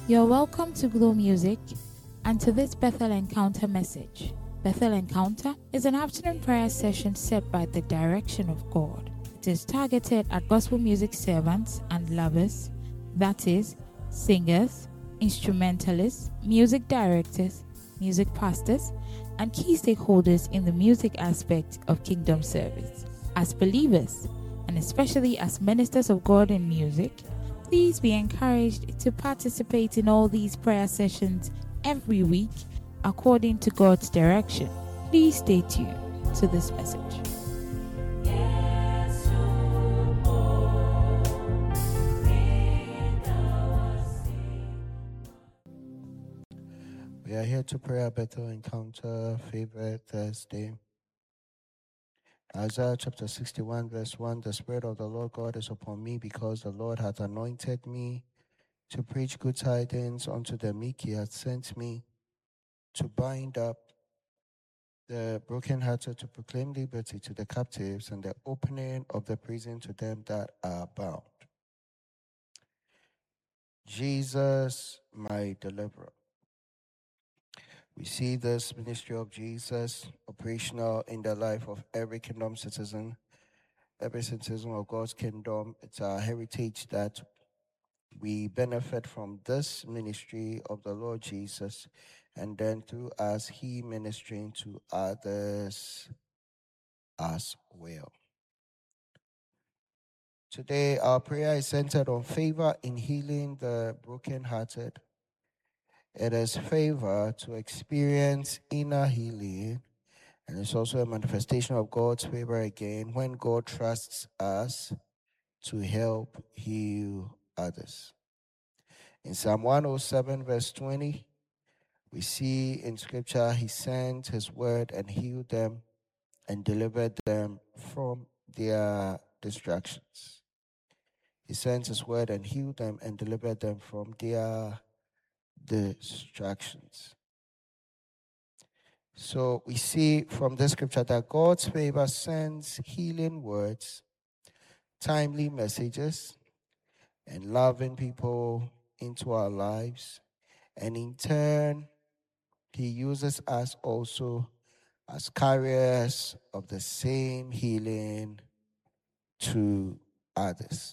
You're welcome to Glow Music and to this Bethel Encounter message. Bethel Encounter is an afternoon prayer session set by the direction of God. It is targeted at gospel music servants and lovers, that is, singers, instrumentalists, music directors, music pastors, and key stakeholders in the music aspect of kingdom service. As believers, and especially as ministers of God in music, please be encouraged to participate in all these prayer sessions every week according to God's direction. Please stay tuned to this message. We are here to pray a Bethel Encounter favorite Thursday. Isaiah chapter 61 verse 1, the Spirit of the Lord God is upon me because the Lord hath anointed me to preach good tidings unto the meek. He hath sent me to bind up the brokenhearted, to proclaim liberty to the captives, and the opening of the prison to them that are bound. Jesus, my deliverer. We see this ministry of Jesus operational in the life of every kingdom citizen, every citizen of God's kingdom. It's our heritage that we benefit from this ministry of the Lord Jesus, and then through us, He ministering to others as well. Today, our prayer is centered on favor in healing the brokenhearted. It is favor to experience inner healing, and it's also a manifestation of God's favor again when God trusts us to help heal others. In Psalm 107 verse 20, we see in scripture, He sent His word and healed them and delivered them from their distractions. He sent His word and healed them and delivered them from their distractions. So we see from this scripture that God's favor sends healing words, timely messages, and loving people into our lives. And in turn, He uses us also as carriers of the same healing to others.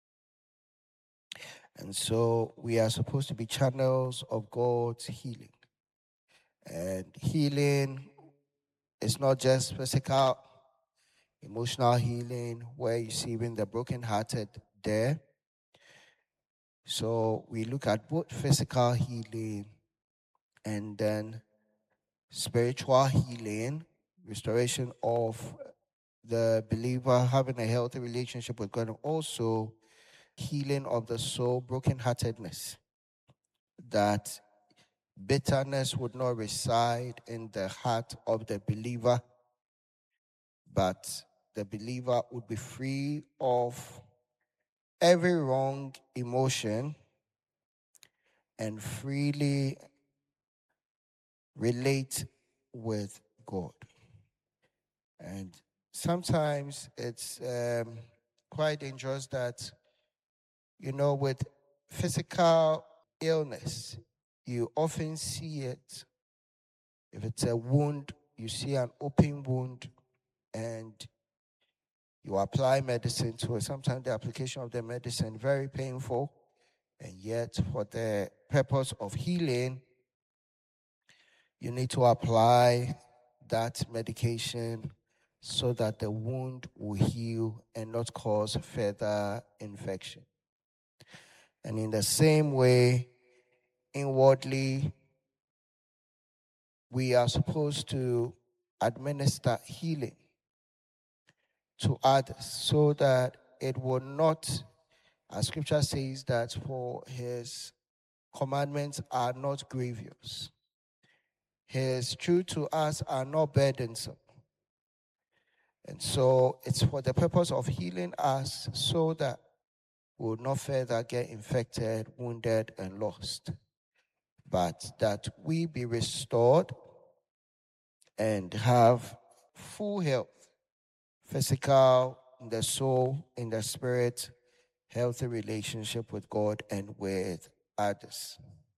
And so we are supposed to be channels of God's healing. And healing is not just physical, emotional healing, where you see even the brokenhearted there. So we look at both physical healing and then spiritual healing, restoration of the believer having a healthy relationship with God, and also healing of the soul, brokenheartedness, that bitterness would not reside in the heart of the believer, but the believer would be free of every wrong emotion and freely relate with God. And sometimes it's quite dangerous that, with physical illness, you often see it. If it's a wound, you see an open wound and you apply medicine to it. Sometimes the application of the medicine very painful, and yet for the purpose of healing, you need to apply that medication so that the wound will heal and not cause further infection. And in the same way, inwardly, we are supposed to administer healing to others so that it will not, as scripture says, that for His commandments are not grievous. His truth to us are not burdensome. And so it's for the purpose of healing us so that we will not further get infected, wounded, and lost, but that we be restored and have full health, physical, in the soul, in the spirit, healthy relationship with God and with others.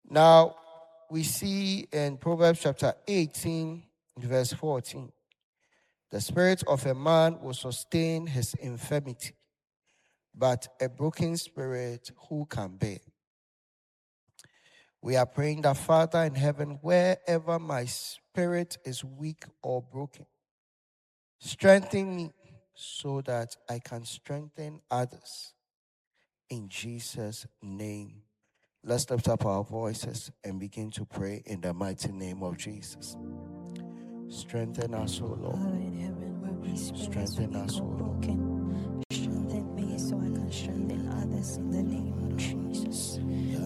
Now, we see in Proverbs chapter 18, verse 14, the spirit of a man will sustain his infirmity, but a broken spirit who can bear? We are praying that, Father in heaven, wherever my spirit is weak or broken, strengthen me so that I can strengthen others. In Jesus' name. Let's lift up our voices and begin to pray in the mighty name of Jesus. Strengthen us, O Lord. Father in heaven, where my spirit Strengthen is us, O weak or Lord. broken, strengthen me so I can strengthen others in the name of Jesus.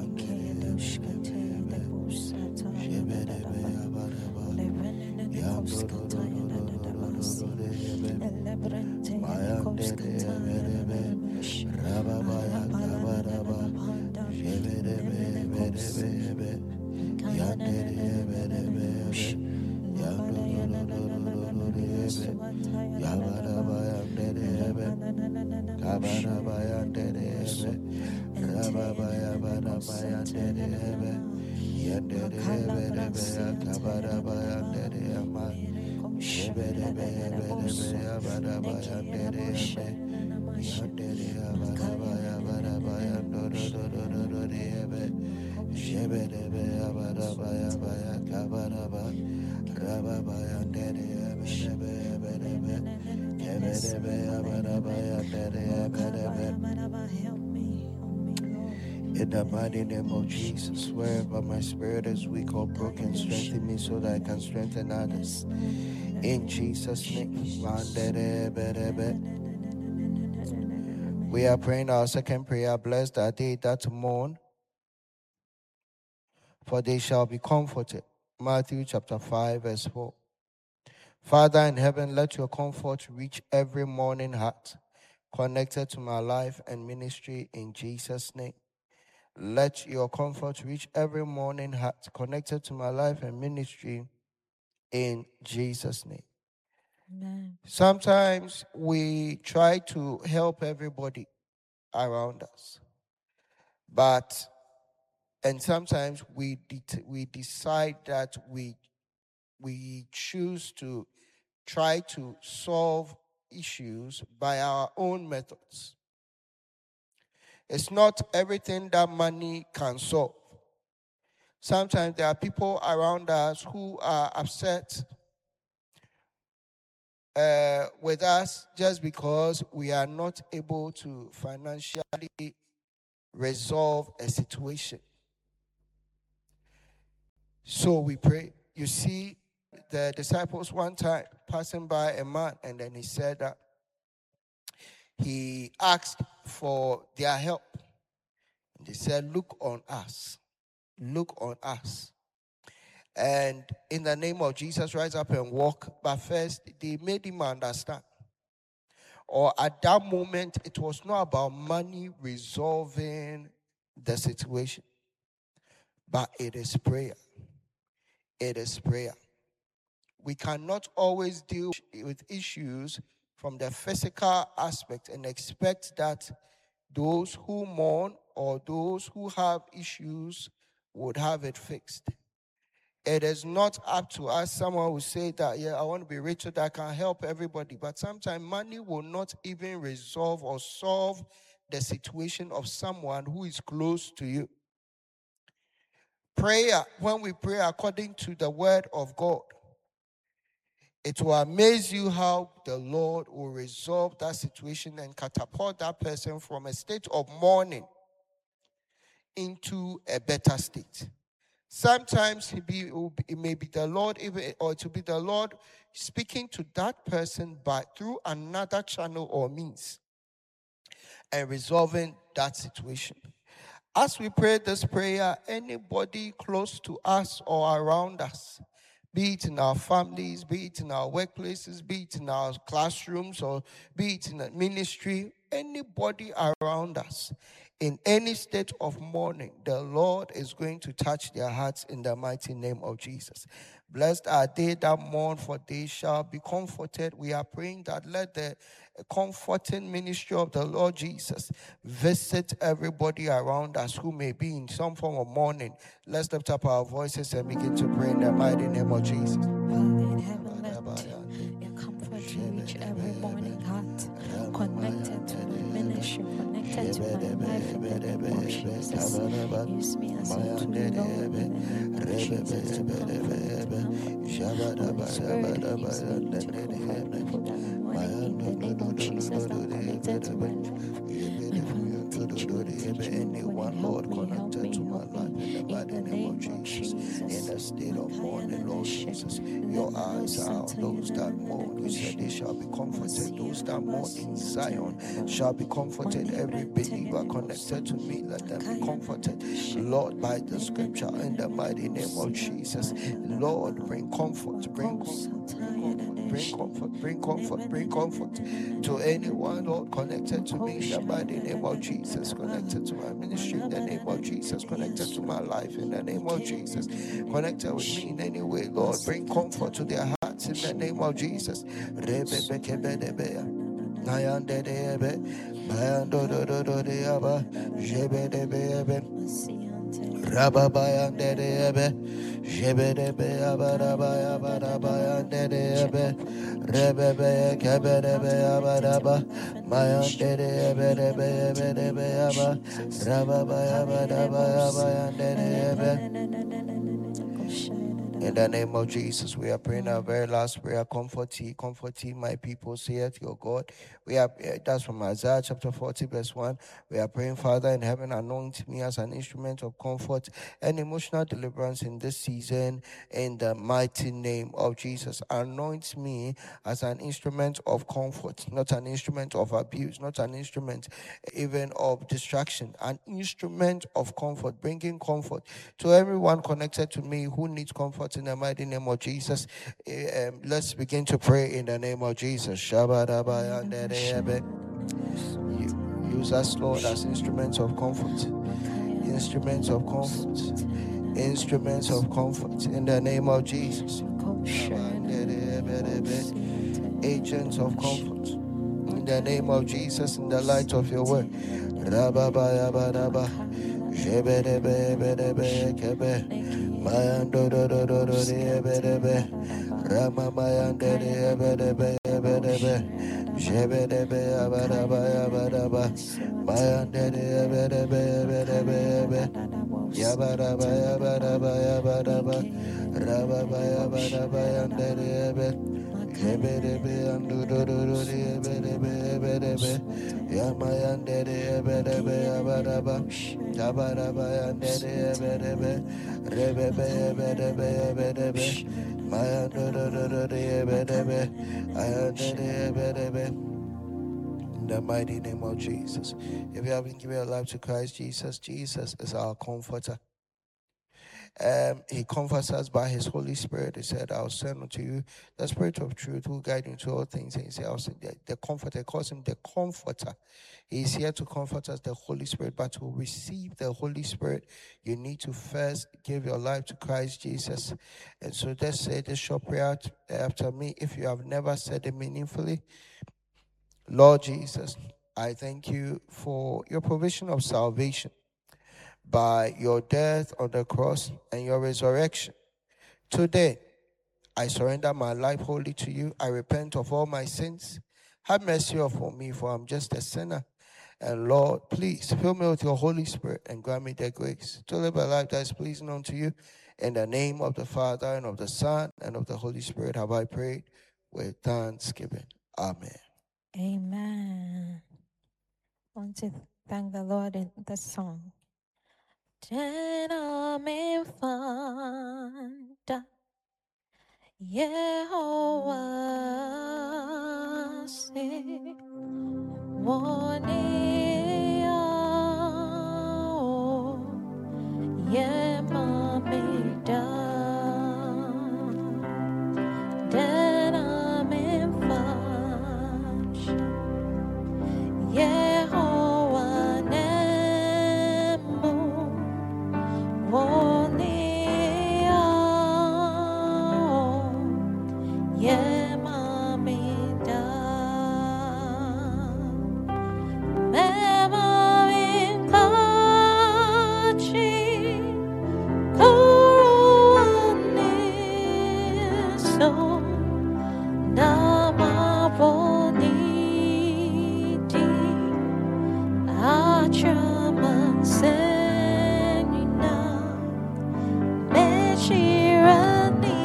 In the mighty name of Jesus, wherever my spirit is weak or broken, strengthen me so that I can strengthen others. In Jesus' name. We are praying our second prayer. Blessed are they that mourn, for they shall be comforted. Matthew chapter 5, verse 4. Father in heaven, let your comfort reach every mourning heart connected to my life and ministry in Jesus' name. Let your comfort reach every mourning heart connected to my life and ministry in Jesus' name. Amen. Sometimes we try to help everybody around us, and sometimes we decide that we choose to try to solve issues by our own methods. It's not everything that money can solve. Sometimes there are people around us who are upset with us just because we are not able to financially resolve a situation. So we pray. You see, the disciples one time passing by a man, and then he said that he asked for their help. And they said, look on us. Look on us. And in the name of Jesus, rise up and walk. But first, they made him understand. Or at that moment, it was not about money resolving the situation, but it is prayer. It is prayer. We cannot always deal with issues from the physical aspect and expect that those who mourn or those who have issues would have it fixed. It is not up to us. Someone will say that, yeah, I want to be rich so that I can help everybody. But sometimes money will not even resolve or solve the situation of someone who is close to you. Prayer, when we pray according to the word of God, it will amaze you how the Lord will resolve that situation and catapult that person from a state of mourning into a better state. Sometimes it may be the Lord, or to be the Lord speaking to that person through another channel or means and resolving that situation. As we pray this prayer, anybody close to us or around us, be it in our families, be it in our workplaces, be it in our classrooms, or be it in the ministry, anybody around us, in any state of mourning, the Lord is going to touch their hearts in the mighty name of Jesus. Blessed are they that mourn, for they shall be comforted. We are praying that let the comforting ministry of the Lord Jesus visit everybody around us who may be in some form of mourning. Let's lift up our voices and begin to pray in the mighty name of Jesus. Father in heaven, let your comfort reach every morning heart connected to my ministry, connected to my life in the name of Jesus. Use me as a tool, Lord, in the name of Jesus, to comfort them. Holy Spirit, use me to comfort people that are mourning in the name of Jesus, that are connected to my life. Anyone, Lord, connected to my life in the mighty name of Jesus. In the state of mourning, Lord Jesus, your eyes are on those that mourn. You said they shall be comforted. Those that mourn in Zion shall be comforted. Every believer connected to me, let them be comforted. Lord, by the scripture, in the mighty name of Jesus, Lord, bring comfort, bring comfort, bring comfort, bring comfort, bring comfort to anyone, Lord, connected to me in the mighty name of Jesus, connected to my ministry in the name of Jesus, connected to my life in the name of Jesus, connected with me in any way, Lord, bring comfort to their hearts in the name of Jesus. Rababayanderebe, Jebedebe, Abarabayabarabaya, Rebebe, Keberebe, Abaraba, Mayanderebe, Rababayabarabaya. In the name of Jesus, we are praying our very last prayer. Comfort ye my people, saith your God. We are, that's from Isaiah chapter 40, verse 1. We are praying, Father in heaven, anoint me as an instrument of comfort and emotional deliverance in this season, in the mighty name of Jesus. Anoint me as an instrument of comfort, not an instrument of abuse, not an instrument even of distraction, an instrument of comfort, bringing comfort to everyone connected to me who needs comfort in the mighty name of Jesus. Let's begin to pray in the name of Jesus. Use us, Lord, as instruments of comfort. Instruments of comfort. Instruments of comfort in the name of Jesus. Agents of comfort in the name of Jesus, in the light of your word. In the mighty name of Jesus. If you haven't given your life to Christ Jesus, Jesus is our comforter. He comforts us by his Holy Spirit. He said, I'll send unto you the Spirit of truth who guide you into all things. And he said, I'll send the comforter. He calls him the comforter. He's here to comfort us, the Holy Spirit. But to receive the Holy Spirit, you need to first give your life to Christ Jesus. And so just say this short prayer after me. If you have never said it meaningfully, Lord Jesus, I thank you for your provision of salvation by your death on the cross and your resurrection. Today, I surrender my life wholly to you. I repent of all my sins. Have mercy upon me, for I'm just a sinner. And Lord, please fill me with your Holy Spirit and grant me the grace to live a life that is pleasing unto you. In the name of the Father, and of the Son, and of the Holy Spirit have I prayed with thanksgiving. Amen. Amen. I want to thank the Lord in the song. Tena mefanda Yehovah se woneo yemameda tena mefanda Yehovah nemo Woneo Achaman Senina Meshirani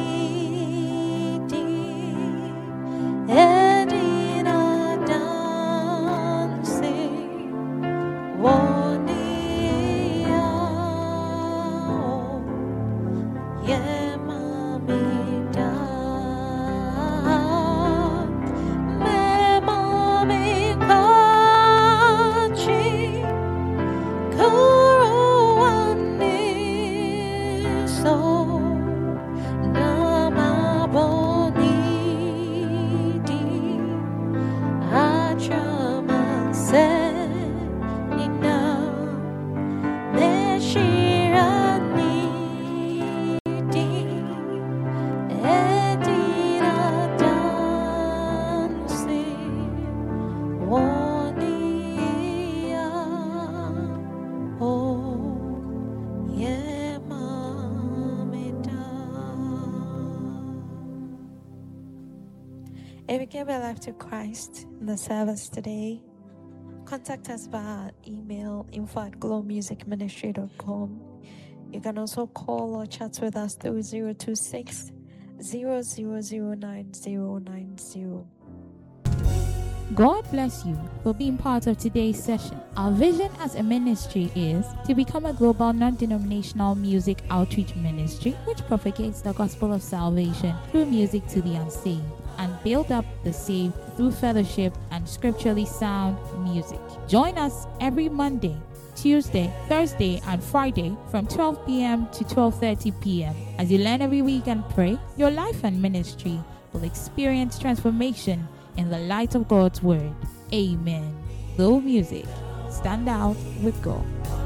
Edina dancing Wonia Yemamida Memamikachi Kuruani So Namabonidi Achaman Senina Meshirani Edina dancing Wonia Oh Yemamida. If you gave your life to Christ in the service today, contact us via email info@glowmusicministry.com. You can also call or chat with us through 026 00099090. God bless you for being part of today's session. Our vision as a ministry is to become a global non-denominational music outreach ministry which propagates the gospel of salvation through music to the unsaved and build up the saved through fellowship and scripturally sound music. Join us every Monday, Tuesday, Thursday, and Friday from 12 p.m. to 12:30 p.m. As you learn every week and pray, your life and ministry will experience transformation in the light of God's word. Amen. Glow Music. Stand out with God.